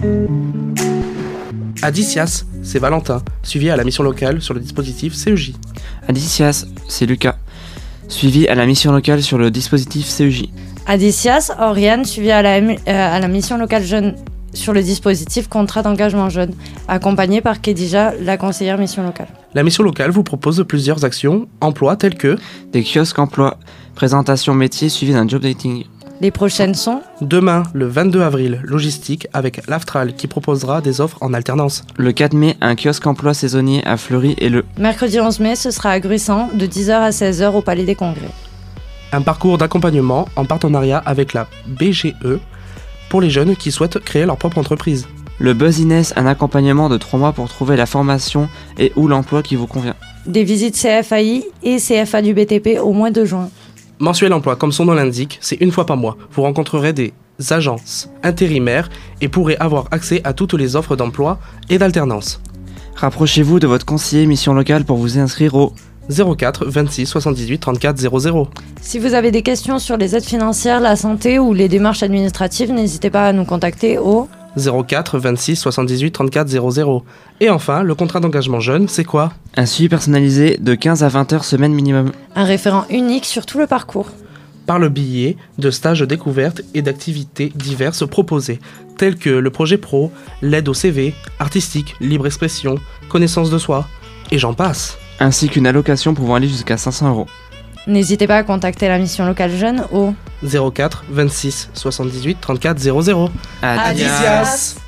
Adicias, c'est Valentin, suivi à la mission locale sur le dispositif CEJ. Adicias, c'est Lucas, suivi à la mission locale sur le dispositif CEJ. Adicias, Oriane, suivi à la mission locale jeune sur le dispositif contrat d'engagement jeune, accompagné par Kedija, la conseillère mission locale. La mission locale vous propose plusieurs actions emploi telles que des kiosques emploi, présentation métier suivi d'un job dating. Les prochaines sont demain, le 22 avril, logistique avec l'Aftral qui proposera des offres en alternance. Le 4 mai, un kiosque emploi saisonnier à Fleury et le mercredi 11 mai, ce sera à Gruissant de 10h à 16h au Palais des Congrès. Un parcours d'accompagnement en partenariat avec la BGE pour les jeunes qui souhaitent créer leur propre entreprise. Le Buzziness, un accompagnement de 3 mois pour trouver la formation et ou l'emploi qui vous convient. Des visites CFAI et CFA du BTP au mois de juin. Mensuel emploi, comme son nom l'indique, c'est une fois par mois. Vous rencontrerez des agences intérimaires et pourrez avoir accès à toutes les offres d'emploi et d'alternance. Rapprochez-vous de votre conseiller mission locale pour vous inscrire au 04 26 78 34 00. Si vous avez des questions sur les aides financières, la santé ou les démarches administratives, n'hésitez pas à nous contacter au 04 26 78 34 00. Et enfin, le contrat d'engagement jeune, c'est quoi ? Un suivi personnalisé de 15 à 20 heures semaine minimum. Un référent unique sur tout le parcours. Par le biais de stages découvertes et d'activités diverses proposées, telles que le projet pro, l'aide au CV, artistique, libre expression, connaissance de soi, et j'en passe. Ainsi qu'une allocation pouvant aller jusqu'à 500 €. N'hésitez pas à contacter la mission locale jeune au 04 26 78 34 00. Adicias.